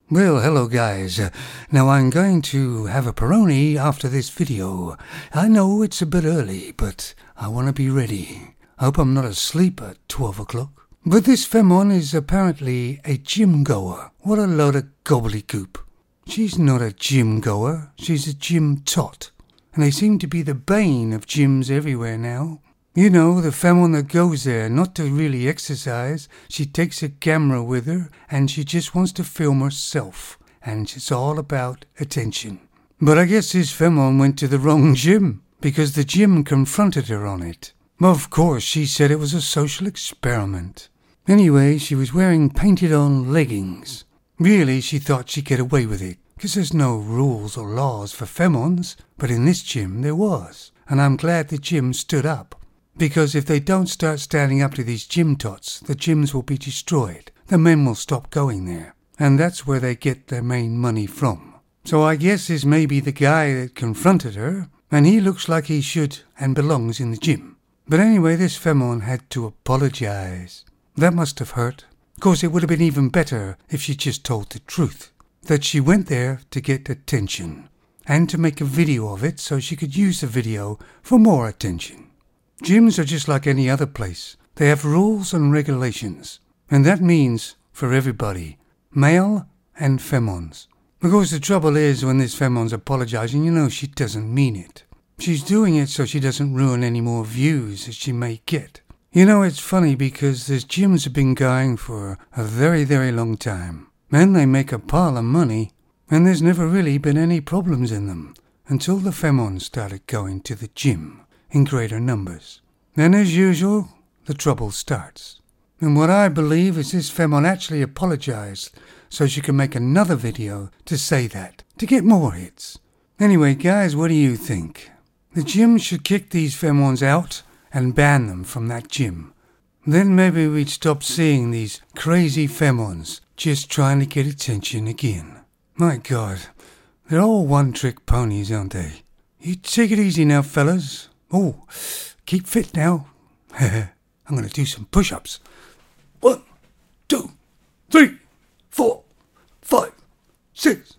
Well, hello guys. Now I'm going to have a Peroni after this video. I know it's a bit early, but I want to be ready. I hope I'm not asleep at 12 o'clock. But this Femon is apparently a gym goer. What a load of gobbledygook. She's not a gym goer, she's a gym tot. And they seem to be the bane of gyms everywhere now. You know, the Femon that goes there not to really exercise. She takes a camera with her and she just wants to film herself. And it's all about attention. But I guess this Femon went to the wrong gym because the gym confronted her on it. Of course, she said it was a social experiment. Anyway, she was wearing painted-on leggings. Really, she thought she'd get away with it because there's no rules or laws for Femons. But in this gym, there was. And I'm glad the gym stood up. Because if they don't start standing up to these gym tots, the gyms will be destroyed. The men will stop going there. And that's where they get their main money from. So I guess this may be the guy that confronted her, and he looks like he should and belongs in the gym. But anyway, this Femon had to apologize. That must have hurt. Of course, it would have been even better if she just told the truth. That she went there to get attention. And to make a video of it so she could use the video for more attention. Gyms are just like any other place. They have rules and regulations. And that means for everybody, male and Femons. Because the trouble is when this Femon's apologizing, you know she doesn't mean it. She's doing it so she doesn't ruin any more views that she may get. You know, it's funny because these gyms have been going for a very, very long time. And they make a pile of money. And there's never really been any problems in them. Until the Femons started going to the gym. In greater numbers. Then, as usual, the trouble starts. And what I believe is this Femon actually apologized so she can make another video to say that, to get more hits. Anyway, guys, what do you think? The gym should kick these Femons out and ban them from that gym. Then maybe we'd stop seeing these crazy Femons just trying to get attention again. My God, they're all one-trick ponies, aren't they? You take it easy now, fellas. Oh, keep fit now. I'm going to do some push-ups. 1, 2, 3, 4, 5, 6.